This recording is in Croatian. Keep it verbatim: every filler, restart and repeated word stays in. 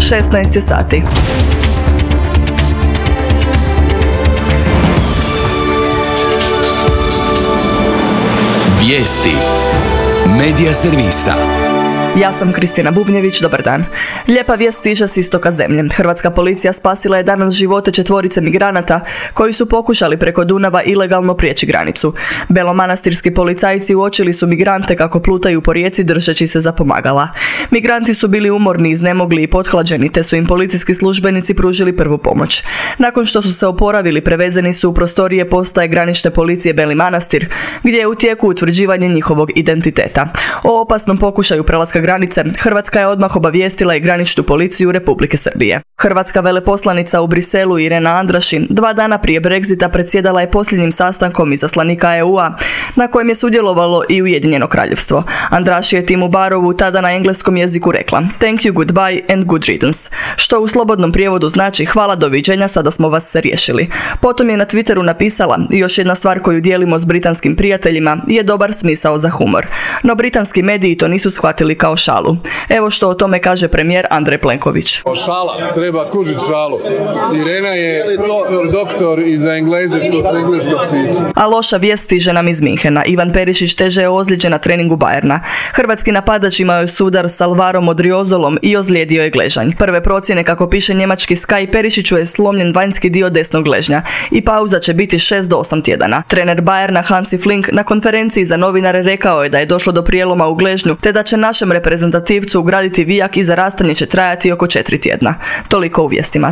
šesnaest je sati. Vijesti Medija servisa. Ja sam Kristina Bubnjević, dobar dan. Lijepa vijest stiže s istoka zemlje. Hrvatska policija spasila je danas živote četvorice migranata koji su pokušali preko Dunava ilegalno prijeći granicu. Belomanastirski policajci uočili su migrante kako plutaju po rijeci držeći se za pomagala. Migranti su bili umorni, iznemogli i pothlađeni, te su im policijski službenici pružili prvu pomoć. Nakon što su se oporavili, prevezeni su u prostorije postaje granične policije Beli Manastir, gdje je u tijeku utvrđivanje njihovog identiteta. O opasnom pokušaju prelaska granice Hrvatska je odmah obavijestila i graničnu policiju Republike Srbije. Hrvatska veleposlanica u Briselu Irena Andraši dva dana prije Brexita predsjedala je posljednjim sastankom izaslanika E U-a na kojem je sudjelovalo i Ujedinjeno kraljevstvo. Andraši je Timu Barovu tada na engleskom jeziku rekla "Thank you, goodbye and good riddance", što u slobodnom prijevodu znači "hvala, doviđenja, sada smo vas se riješili". Potom je na Twitteru napisala "još jedna stvar koju dijelimo s britanskim prijateljima je dobar smisao za humor". No britanski mediji to nisu shvatili kao šalu. Evo što o tome kaže premijer Andrej Plenković. Šala, treba kužiti šalu. Irena je doktor i za Engleze što se engleskog tiče. A loša vijest stiže nam iz Minhena. Ivan Perišić teže je ozlijeđen na treningu Bayerna. Hrvatski napadač imao je sudar s Alvarom Odriozolom i ozlijedio je gležanj. Prve procjene, kako piše njemački Sky, Perišiću je slomljen vanjski dio desnog gležnja i pauza će biti šest do osam tjedana. Trener Bayerna Hansi Flink na konferenciji za novinare rekao je da je došlo do prijeloma u gležnju, te da će našem reprezentativcu ugraditi vijak i zarastanje će trajati oko četiri tjedna. Toliko u vijestima.